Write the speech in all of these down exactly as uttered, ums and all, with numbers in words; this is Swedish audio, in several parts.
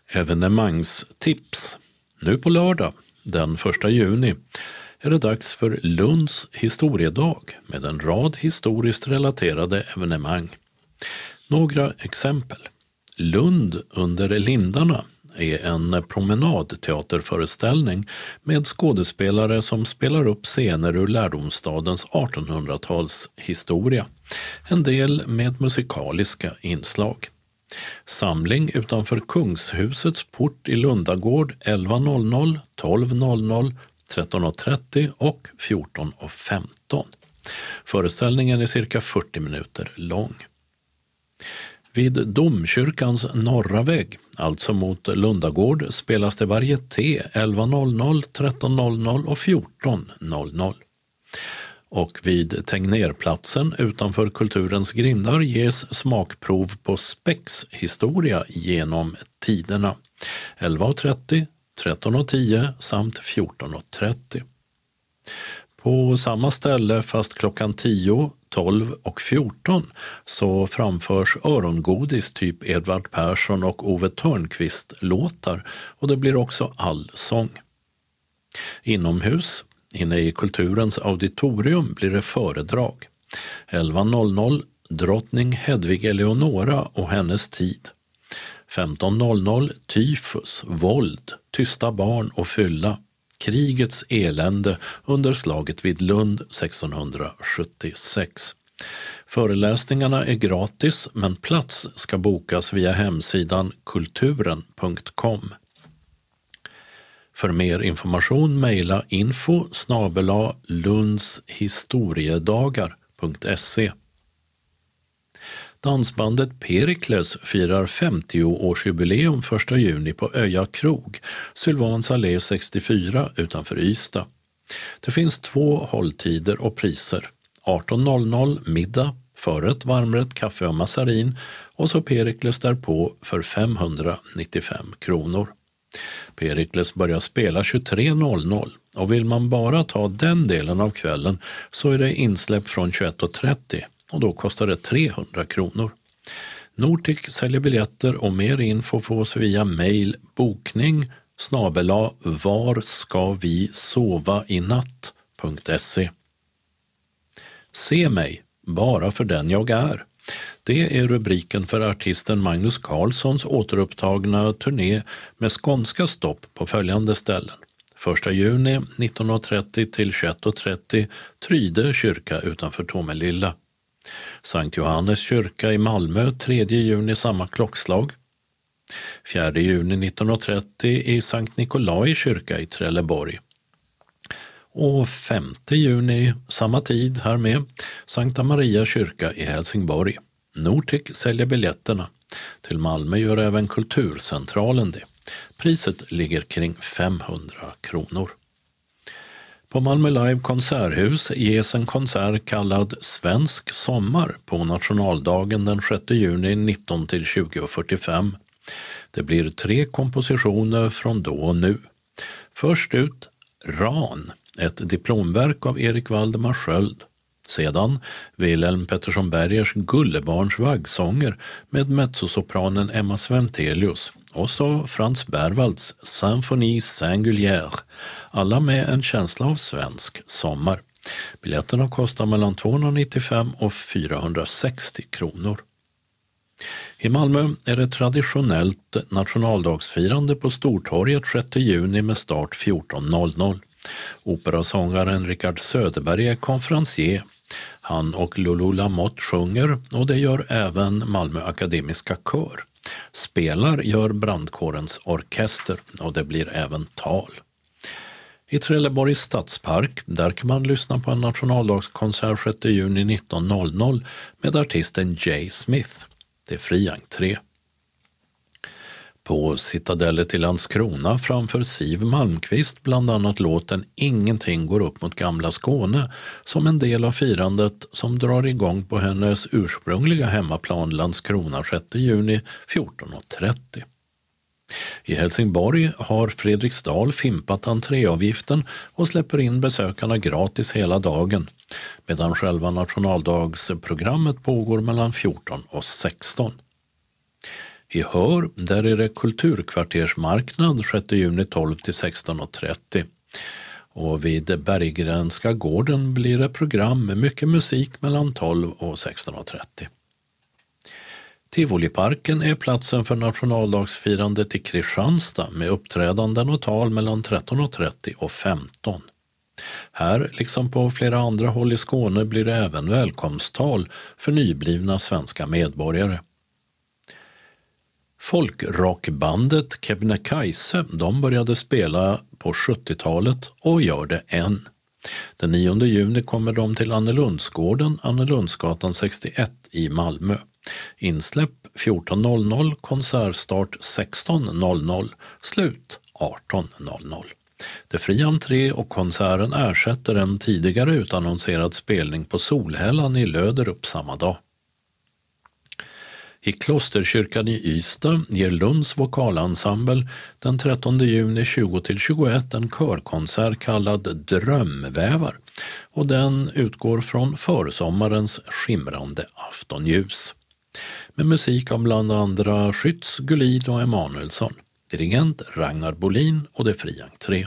Evenemangstips. Nu på lördag, den första juni, är det dags för Lunds historiedag med en rad historiskt relaterade evenemang. Några exempel. Lund under lindarna är en promenadteaterföreställning med skådespelare som spelar upp scener ur lärdomsstadens artonhundratals historia. En del med musikaliska inslag. Samling utanför Kungshusets port i Lundagård elva noll noll, tolv noll noll, tretton trettio och fjorton femton. Föreställningen är cirka fyrtio minuter lång. Vid domkyrkans norra vägg, alltså mot Lundagård, spelas det varieté elva noll noll, tretton noll noll och fjorton noll noll. Och vid Tegnérplatsen utanför Kulturens grindar ges smakprov på Spex historia genom tiderna elva trettio, tretton tio samt fjorton trettio. På samma ställe fast klockan tio, tolv och fjorton så framförs örongodis typ Edvard Persson och Ove Törnqvist låtar och det blir också allsång. Inomhus, inne i Kulturens auditorium, blir det föredrag. elva noll noll Drottning Hedvig Eleonora och hennes tid. femton noll noll Tyfus, våld, tysta barn och fylla. Krigets elände under slaget vid Lund sextonhundrasjuttiosex. Föreläsningarna är gratis men plats ska bokas via hemsidan kulturen punkt com. För mer information mejla info snabel-a lundshistoriedagar punkt se. Dansbandet Perikles firar femtio-årsjubileum första juni på Öja krog, Sylvans allé sextiofyra utanför Ystad. Det finns två hålltider och priser. arton noll noll middag, förrätt, varmrätt, kaffe och massarin och så Perikles därpå för femhundranittiofem kronor. Perikles börjar spela tjugotre noll noll och vill man bara ta den delen av kvällen så är det insläpp från tjugoett trettio och då kostar det trehundra kronor. Nortic säljer biljetter och mer info fås via mejl bokning snabel-a var ska vi sova i natt punkt se. Se mig, bara för den jag är. Det är rubriken för artisten Magnus Carlssons återupptagna turné med skånska stopp på följande ställen. första juni nitton trettio till tjugoett trettio Tryde kyrka utanför Tomelilla. Sankt Johannes kyrka i Malmö tredje juni samma klockslag. fjärde juni nitton trettio i Sankt Nikolai kyrka i Trelleborg. Och femte juni samma tid här med Sankta Maria kyrka i Helsingborg. Nortic säljer biljetterna. Till Malmö gör även Kulturcentralen det. Priset ligger kring femhundra kronor. På Malmö Live konserthus ges en konsert kallad Svensk sommar på nationaldagen den sjätte juni nitton till tjugo fyrtiofem. Det blir tre kompositioner från då och nu. Först ut Ran, ett diplomverk av Erik Valdemar Sköld. Sedan Wilhelm Pettersson Bergers Gullebarns vaggsånger med mezzosopranen Emma Sventelius och så Frans Berwalds Symphonie singulière, alla med en känsla av svensk sommar. Biljetterna kostar mellan tvåhundranittiofem och fyrahundrasextio kronor. I Malmö är det traditionellt nationaldagsfirande på Stortorget sjätte juni med start fjorton noll noll. Operasångaren Richard Söderberg är konferencier. Han och Lulu Lamotte sjunger och det gör även Malmö Akademiska kör. Spelar gör brandkårens orkester och det blir även tal. I Trelleborgs stadspark där kan man lyssna på en nationaldagskonsert sjätte juni nitton noll noll med artisten Jay Smith. Det är fri entré. På Citadellet i Landskrona framför Siv Malmqvist bland annat låten Ingenting går upp mot gamla Skåne som en del av firandet som drar igång på hennes ursprungliga hemmaplan Landskrona sjätte juni fjorton trettio. I Helsingborg har Fredriksdal fimpat entréavgiften och släpper in besökarna gratis hela dagen, medan själva nationaldagsprogrammet pågår mellan fjorton och sexton. I Hör, där är det kulturkvartersmarknad sjätte juni tolv till sexton och trettio. Och vid Berggrenska gården blir det program med mycket musik mellan tolv och sexton och trettio. Tivoliparken är platsen för nationaldagsfirandet i Kristianstad med uppträdanden och tal mellan tretton och trettio och femton. Här, liksom på flera andra håll i Skåne, blir det även välkomsttal för nyblivna svenska medborgare. Folkrockbandet Kebnekaise, de började spela på sjuttiotalet och gör det än. Den nionde juni kommer de till Annelundsgården, Annelundsgatan sextioett i Malmö. Insläpp fjorton noll noll, konsertstart sexton noll noll, slut arton noll noll. Det fria entré och konserten ersätter en tidigare utannonserad spelning på Solhällan i Löderup samma dag. I Klosterkyrkan i Ystad ger Lunds vokalensemble den trettonde juni tjugo till tjugoett en körkonsert kallad Drömvävar, och den utgår från försommarens skimrande aftonljus. Med musik av bland andra Schütz, Gullin och Emanuelsson, dirigent Ragnar Bolin och det fria entré.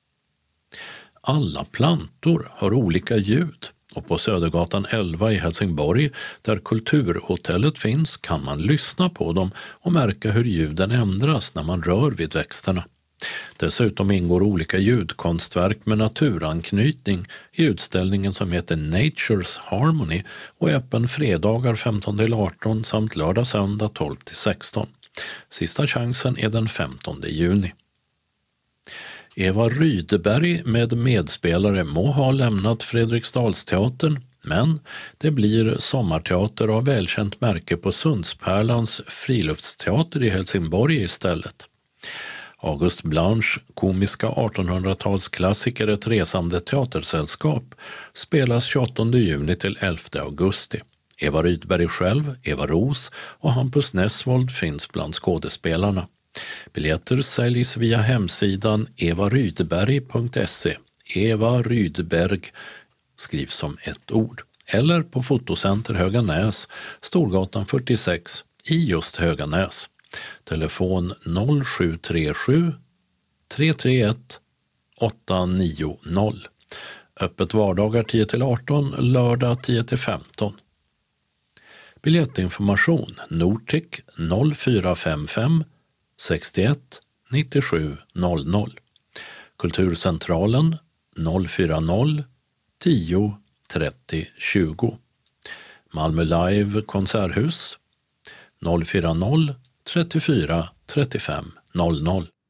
Alla plantor har olika ljud. Och på Södergatan elva i Helsingborg, där Kulturhotellet finns, kan man lyssna på dem och märka hur ljuden ändras när man rör vid växterna. Dessutom ingår olika ljudkonstverk med naturanknytning i utställningen som heter Nature's Harmony och är öppen fredagar femton till arton samt lördag söndag tolv till sexton. Sista chansen är den femtonde juni. Eva Rydberg med medspelare må ha lämnat Fredriksdalsteatern, men det blir sommarteater av välkänt märke på Sundspärlans friluftsteater i Helsingborg istället. August Blanche, komiska artonhundratalsklassiker Ett resande teatersällskap, spelas tjugoåttonde juni till elfte augusti. Eva Rydberg själv, Eva Ros och Hampus Nessvold finns bland skådespelarna. Biljetter säljs via hemsidan eva rydberg punkt se. Eva Rydberg skrivs som ett ord. Eller på Fotocenter Höganäs, Storgatan fyrtiosex i just Höganäs. Telefon noll sju tre sju tre tre ett åtta nio noll. Öppet vardagar tio till arton, lördag tio till femton. Biljettinformation Nortic noll fyra fem fem sextioett nittiosju noll noll. Kulturcentralen noll fyra noll tio trettio tjugo. Malmö Live konserthus noll fyra noll trettiofyra trettiofem noll noll.